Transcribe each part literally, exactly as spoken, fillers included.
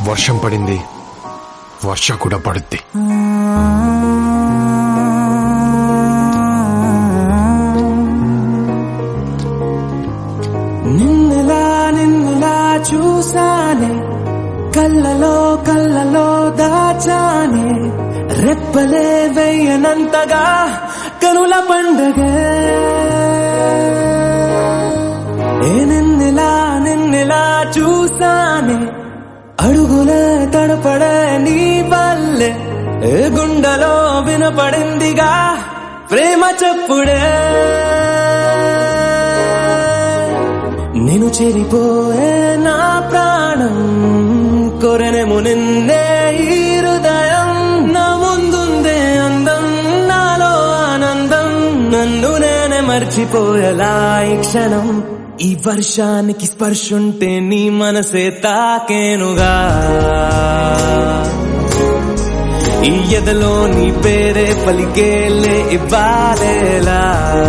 వర్షం పడింది, వర్ష కూడా పడుద్ది. నిన్నలా నిన్నలా చూసానే, కళ్ళలో కళ్ళలో దాచానే, రెప్పలే వెయ్యనంతగా కనుల పండగే. ఏ నిన్నలా నిన్నలా చూసానే, అడుగులే తడపడే నీ వల్లే, ఏ గుండెలో వినపడిందిగా ప్రేమ చెప్పుడే. నేను చెరిపోయే నా ప్రాణం, కొరెనేమో నిన్నే ఈ హృదయం. నా ముందుందే అందం, నాలో ఆనందం, నన్ను నేనే మర్చిపోయేలా ఈ క్షణం. ఈ వర్షానికి స్పర్శుంటే నీ మనసే తాకేనుగా, ఈ ఎదలో నీ పేరే పలికేలే ఇవ్వాలేలా.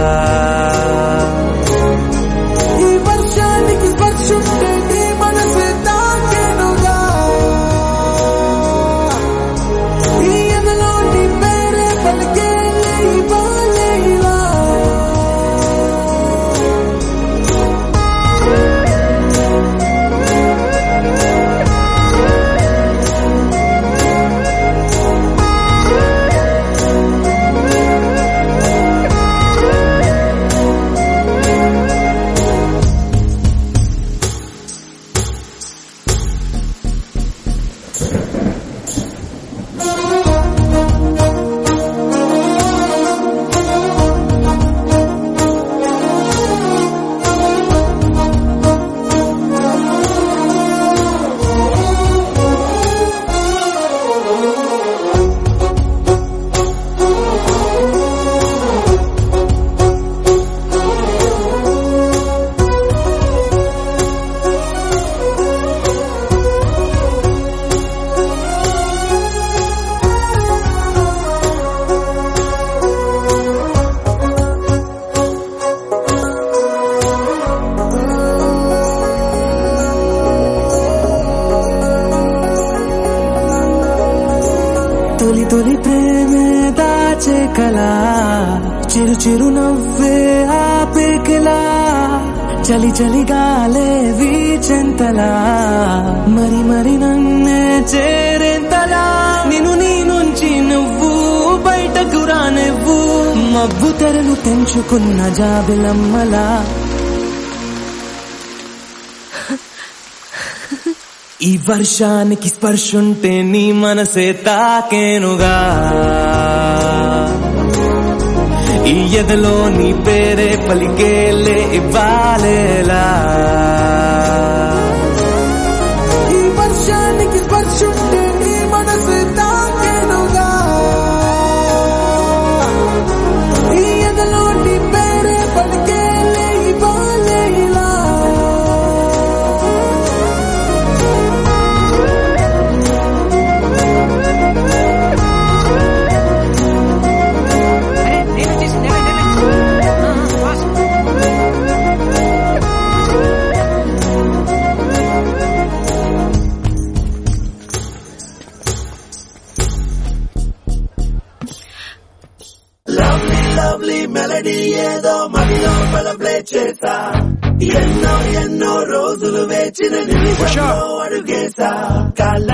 ఈ వర్షానికి స్పర్శుంటే నీ మనసే తాకేనుగా, ఈ ఎదలో నీ పేరే పలికేలే ఇవ్వాలేలా. తొలి తొలి ప్రేమే దాచే కలా, చిరు చిరు నవ్వే ఆపేకలా, చలి చలి గాలే వీచెంతలా, మరి మరి నన్నే చేరేంతలా. నిన్ను నీ నుంచి నువ్వు బయటకు రానివ్వు, మబ్బు తెరలు తెంచుకున్న జాబిలమ్మలా. ఈ వర్షానికి స్పర్శుంటే నీ మనసే తాకేనుగా, ఈ ఎదలో నీ పేరే పలికేలే ఇవ్వాలేలా. ఈ వర్షానికి స్పర్శుంటే నీ మనసే తాకేనుగా, ఈ ఎదలో నీ పేరే పలికేలే ఇవ్వాలేలా. లవ్లీ మెలడీ ఏదో మదిలో ప్లే చేసా, ఎన్నో ఎన్నో రోజులు వేచిన నిమిషంలో అడుగేసా. కళ్ళ